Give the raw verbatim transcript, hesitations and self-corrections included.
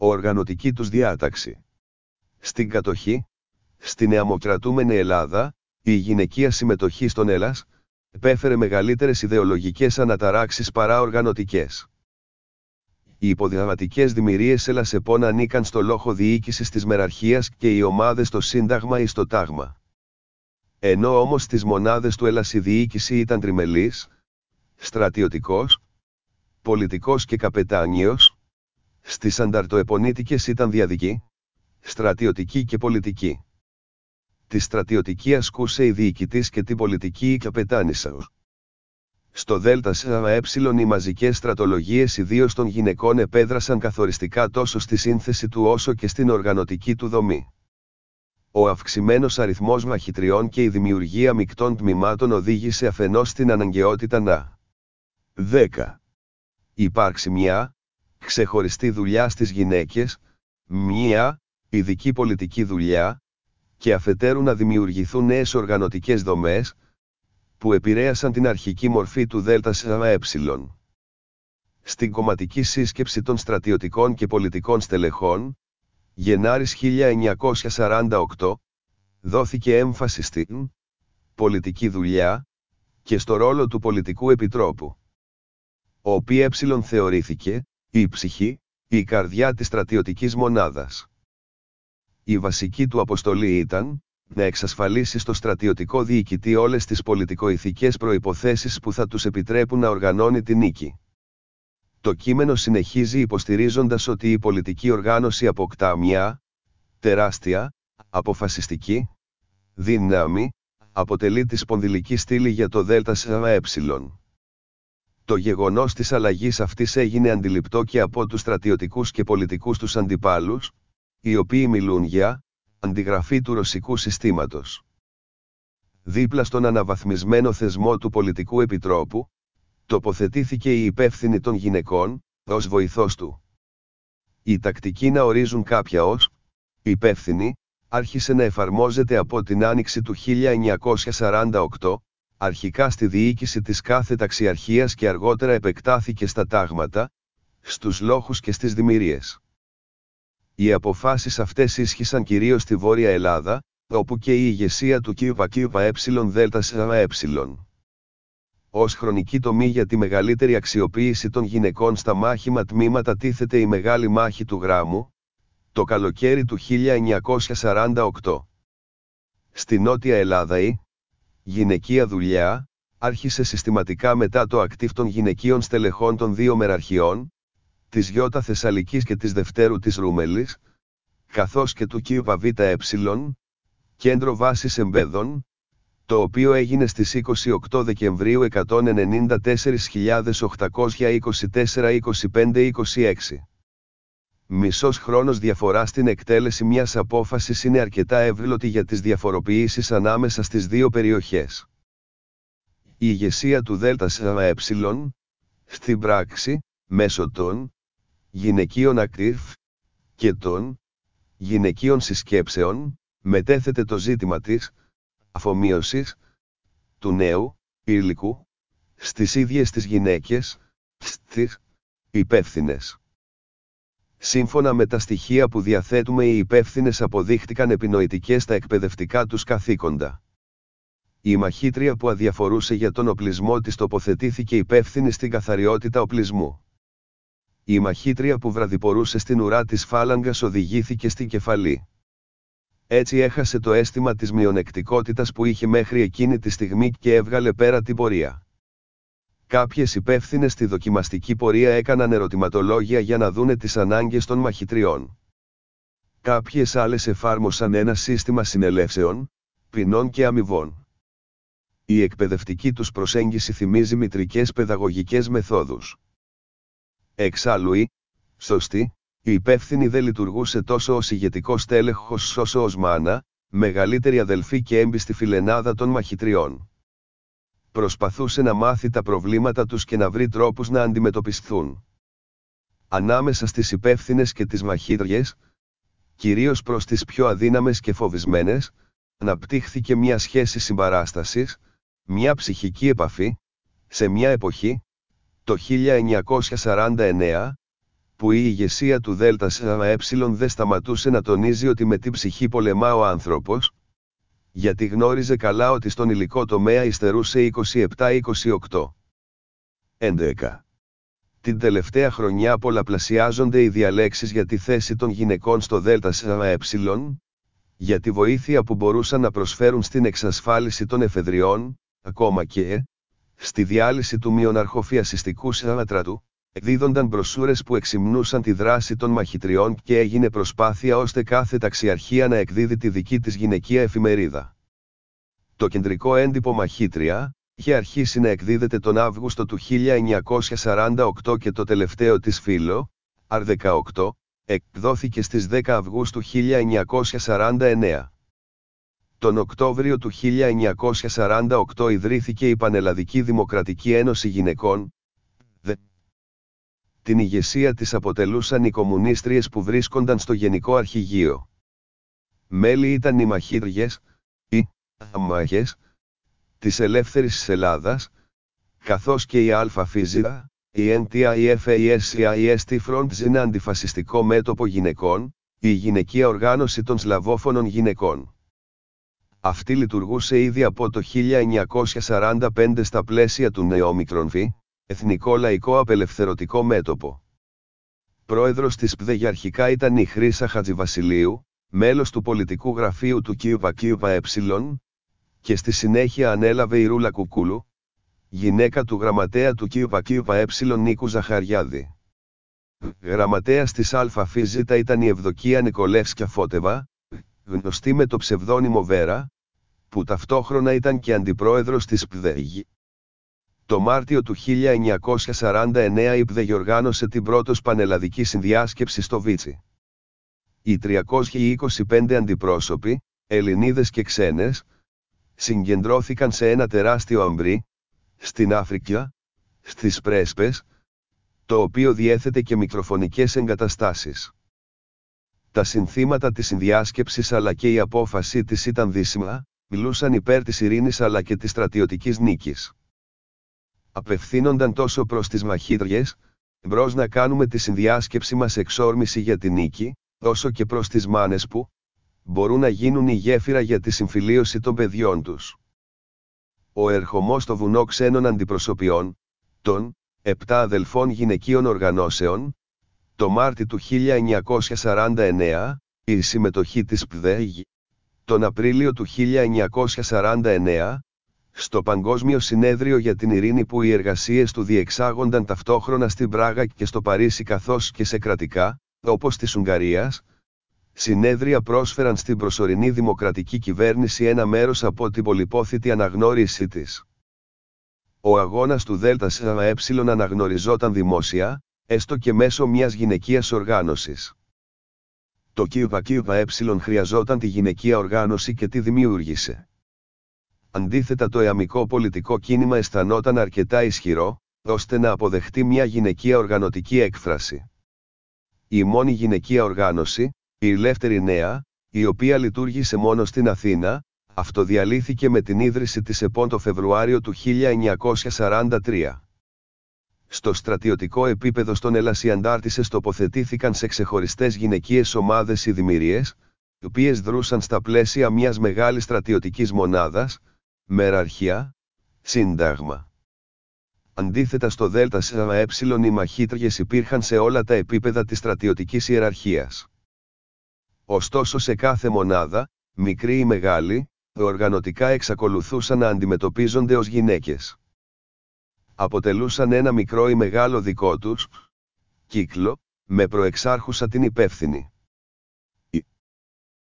Οργανωτική τους διάταξη. Στην κατοχή, στην νεαμοκρατούμενη Ελλάδα, η γυναικεία συμμετοχή στον Έλλας, επέφερε μεγαλύτερες ιδεολογικές αναταράξεις παρά οργανωτικές. Οι υποδειγματικές δημιουργίες Έλλας επών ανήκαν στο λόχο διοίκησης της μεραρχίας και οι ομάδες στο Σύνταγμα ή στο Τάγμα. Ενώ όμως στις μονάδες του Έλλας η διοίκηση ήταν τριμελής, στρατιωτικός, πολιτικός και καπετάνιος, στις ανταρτοεπονίτικες ήταν διαδική, στρατιωτική και πολιτική. Τη στρατιωτική ασκούσε η διοικητής και την πολιτική η καπετάνισσα. Στο ΔΕΛΤΑ οι μαζικές στρατολογίες ιδίως των γυναικών επέδρασαν καθοριστικά τόσο στη σύνθεση του όσο και στην οργανωτική του δομή. Ο αυξημένος αριθμός μαχητριών και η δημιουργία μεικτών τμήματων οδήγησε αφενός στην αναγκαιότητα να δέκα. Υπάρξει μια ξεχωριστή δουλειά στις γυναίκες, μια ειδική πολιτική δουλειά, και αφετέρου να δημιουργηθούν νέες οργανωτικές δομές, που επηρέασαν την αρχική μορφή του ΔΕΛΤΑ. Στην κομματική σύσκεψη των στρατιωτικών και πολιτικών στελεχών, Γενάρης χίλια εννιακόσια σαράντα οκτώ, δόθηκε έμφαση στην πολιτική δουλειά και στο ρόλο του πολιτικού επιτρόπου. Ο οποίο θεωρήθηκε η ψυχή, η καρδιά της στρατιωτικής μονάδας. Η βασική του αποστολή ήταν να εξασφαλίσει στο στρατιωτικό διοικητή όλες τις πολιτικοηθικές προϋποθέσεις που θα τους επιτρέπουν να οργανώνει την νίκη. Το κείμενο συνεχίζει υποστηρίζοντας ότι η πολιτική οργάνωση αποκτά μια τεράστια, αποφασιστική δύναμη, αποτελεί τη σπονδυλική στήλη για το ΔΕΛΤΑ. Το γεγονός της αλλαγής αυτής έγινε αντιληπτό και από τους στρατιωτικούς και πολιτικούς τους αντιπάλους, οι οποίοι μιλούν για αντιγραφή του ρωσικού συστήματος. Δίπλα στον αναβαθμισμένο θεσμό του πολιτικού επιτρόπου, τοποθετήθηκε η υπεύθυνη των γυναικών, ως βοηθός του. Η τακτική να ορίζουν κάποια ως υπεύθυνη, άρχισε να εφαρμόζεται από την άνοιξη του χίλια εννιακόσια σαράντα οκτώ, αρχικά στη διοίκηση της κάθε ταξιαρχίας και αργότερα επεκτάθηκε στα τάγματα, στους λόχους και στις δημιουργίες. Οι αποφάσεις αυτές ίσχυσαν κυρίως στη Βόρεια Ελλάδα, όπου και η ηγεσία του ΚΙΒΑ-ΔΕΛΤΑ. Ως χρονική τομή για τη μεγαλύτερη αξιοποίηση των γυναικών στα μάχημα τμήματα τίθεται η Μεγάλη Μάχη του Γράμμου, το καλοκαίρι του χίλια εννιακόσια σαράντα οκτώ. Στη Νότια Ελλάδα η γυναικεία δουλειά άρχισε συστηματικά μετά το ακτίβ των γυναικείων στελεχών των δύο μεραρχιών, της Γιώτα Θεσσαλικής και της Δευτέρου της Ρούμελης, καθώς και του ΚΙΒΑ-ΒΕ, κέντρο βάσης εμπέδων, το οποίο έγινε στις είκοσι οκτώ Δεκεμβρίου εκατόν ενενήντα τέσσερις χιλιάδες οκτακόσια είκοσι τέσσερα είκοσι πέντε είκοσι έξι. Μισός χρόνος διαφορά στην εκτέλεση μιας απόφασης είναι αρκετά εύγλωτη για τις διαφοροποιήσεις ανάμεσα στις δύο περιοχές. Η ηγεσία του ΔΕΛΤΑ, στην πράξη, μέσω των γυναικείων ακτίβ και των γυναικείων συσκέψεων, μετέθετε το ζήτημα της αφομοίωσης του νέου υλικού στις ίδιες τις γυναίκες, στις υπεύθυνες. Σύμφωνα με τα στοιχεία που διαθέτουμε, οι υπεύθυνες αποδείχτηκαν επινοητικές στα εκπαιδευτικά τους καθήκοντα. Η μαχήτρια που αδιαφορούσε για τον οπλισμό της τοποθετήθηκε υπεύθυνη στην καθαριότητα οπλισμού. Η μαχήτρια που βραδιπορούσε στην ουρά της φάλαγγας οδηγήθηκε στην κεφαλή. Έτσι έχασε το αίσθημα της μειονεκτικότητας που είχε μέχρι εκείνη τη στιγμή και έβγαλε πέρα την πορεία. Κάποιες υπεύθυνες στη δοκιμαστική πορεία έκαναν ερωτηματολόγια για να δούνε τις ανάγκες των μαχητριών. Κάποιες άλλες εφάρμοσαν ένα σύστημα συνελεύσεων, ποινών και αμοιβών. Η εκπαιδευτική τους προσέγγιση θυμίζει μητρικές παιδαγωγικές μεθόδους. Εξάλλου η σωστή, η υπεύθυνη δεν λειτουργούσε τόσο ως ηγετικός τέλεχος όσο ως μάνα, μεγαλύτερη αδελφή και έμπιστη φιλενάδα των μαχητριών. Προσπαθούσε να μάθει τα προβλήματα τους και να βρει τρόπους να αντιμετωπιστούν. Ανάμεσα στις υπεύθυνες και τις μαχήτριες, κυρίως προς τις πιο αδύναμες και φοβισμένες, αναπτύχθηκε μια σχέση συμπαράστασης, μια ψυχική επαφή, σε μια εποχή, το χίλια εννιακόσια σαράντα εννέα, που η ηγεσία του ΔΣΕ δεν σταματούσε να τονίζει ότι με την ψυχή πολεμά ο άνθρωπος, γιατί γνώριζε καλά ότι στον υλικό τομέα υστερούσε είκοσι επτά είκοσι οκτώ. έντεκα. Την τελευταία χρονιά πολλαπλασιάζονται οι διαλέξεις για τη θέση των γυναικών στο ΔΣΕ, για τη βοήθεια που μπορούσαν να προσφέρουν στην εξασφάλιση των εφεδριών, ακόμα και στη διάλυση του μειοναρχοφιασιστικού στρατού, εκδίδονταν μπροσούρες που εξυμνούσαν τη δράση των μαχητριών και έγινε προσπάθεια ώστε κάθε ταξιαρχία να εκδίδει τη δική της γυναικεία εφημερίδα. Το κεντρικό έντυπο Μαχήτρια είχε αρχίσει να εκδίδεται τον Αύγουστο του χίλια εννιακόσια σαράντα οκτώ και το τελευταίο της φύλλο, αρ δεκαοκτώ, εκδόθηκε στις δέκα Αυγούστου χίλια εννιακόσια σαράντα εννέα. Τον Οκτώβριο του χίλια εννιακόσια σαράντα οκτώ ιδρύθηκε η Πανελλαδική Δημοκρατική Ένωση Γυναικών, ΔΕ. Την ηγεσία της αποτελούσαν οι κομμουνίστριες που βρίσκονταν στο Γενικό Αρχηγείο. Μέλη ήταν οι μαχήτριες, οι αμάχες της Ελεύθερης Ελλάδας, καθώς και η ΑΦΙΖΙΑ, η εν τι άι εφ έι ες άι ες τι Front είναι αντιφασιστικό μέτωπο γυναικών, η γυναικεία οργάνωση των σλαβόφωνων γυναικών. Αυτή λειτουργούσε ήδη από το χίλια εννιακόσια σαράντα πέντε στα πλαίσια του Νεόμικρονφι, Εθνικό Λαϊκό Απελευθερωτικό Μέτωπο. Πρόεδρος της ΠΔΕ για αρχικά ήταν η Χρύσα Χατζηβασιλείου, μέλος του πολιτικού γραφείου του ΚΙΟΠΑ-ΚΙΟΠΑ-Ε, και στη συνέχεια ανέλαβε η Ρούλα Κουκούλου, γυναίκα του γραμματέα του ΚΙΟΠΑ-ΚΙΟΠΑ-Ε Νίκου Ζαχαριάδη. Γραμματέας της ΑΦΙΖ ήταν η Ευδοκία Νικολεύσκια Φώτεβα, γνωστή με το ψευδώνυμο Βέρα, που ταυτόχρονα ήταν και αντιπρόεδρος της ΠΔΕ. Το Μάρτιο του χίλια εννιακόσια σαράντα εννέα η ΠΔΕ οργάνωσε την πρώτος πανελλαδική συνδιάσκεψη στο Βίτσι. Οι τριακόσιοι είκοσι πέντε αντιπρόσωποι, Ελληνίδες και ξένες, συγκεντρώθηκαν σε ένα τεράστιο αμπρί, στην Αφρική, στις Πρέσπες, το οποίο διέθετε και μικροφωνικές εγκαταστάσεις. Τα συνθήματα της συνδιάσκεψης αλλά και η απόφαση της ήταν δύσιμα, μιλούσαν υπέρ της ειρήνης αλλά και της στρατιωτικής νίκης. Απευθύνονταν τόσο προς τις μαχήτριες, μπρος να κάνουμε τη συνδιάσκεψη μας εξόρμηση για τη νίκη, όσο και προς τις μάνες που μπορούν να γίνουν η γέφυρα για τη συμφιλίωση των παιδιών τους. Ο ερχομός στο βουνό ξένων αντιπροσωπιών, των επτά αδελφών γυναικείων οργανώσεων, το Μάρτι του χίλια εννιακόσια σαράντα εννέα, η συμμετοχή της ΠΔΕ, τον Απρίλιο του χίλια εννιακόσια σαράντα εννέα, στο Παγκόσμιο Συνέδριο για την Ειρήνη που οι εργασίες του διεξάγονταν ταυτόχρονα στην Πράγα και στο Παρίσι καθώς και σε κρατικά, όπως της Ουγγαρίας, συνέδρια πρόσφεραν στην προσωρινή δημοκρατική κυβέρνηση ένα μέρος από την πολυπόθητη αναγνώρισή της. Ο αγώνας του ΔΣΕ αναγνωριζόταν δημόσια, έστω και μέσω μιας γυναικείας οργάνωσης. Το ΚΙΟΠΑ-ΚΙΟΠΑ-Ε χρειαζόταν τη γυναικεία οργάνωση και τη δημιούργησε. Αντίθετα το εαμικό πολιτικό κίνημα αισθανόταν αρκετά ισχυρό, ώστε να αποδεχτεί μια γυναικεία οργανωτική έκφραση. Η μόνη γυναικεία οργάνωση, η Ελεύθερη Νέα, η οποία λειτουργήσε μόνο στην Αθήνα, αυτοδιαλύθηκε με την ίδρυση της ΕΠΟΝ το Φεβρουάριο του χίλια εννιακόσια σαράντα τρία. Στο στρατιωτικό επίπεδο στον Ελλάς οι αντάρτισσες τοποθετήθηκαν σε ξεχωριστές γυναικείες ομάδες ή δημιουργίες, οι οποίες δρούσαν στα πλαίσια μιας μεγάλης στρατιωτικής μονάδας, μεραρχία, σύνταγμα. Αντίθετα στο ΔΣΕ οι μαχήτριες υπήρχαν σε όλα τα επίπεδα της στρατιωτικής ιεραρχίας. Ωστόσο σε κάθε μονάδα, μικρή ή μεγάλη, οργανωτικά εξακολουθούσαν να αντιμετωπίζονται ως γυναίκες. Αποτελούσαν ένα μικρό ή μεγάλο δικό τους κύκλο, με προεξάρχουσα την υπεύθυνη.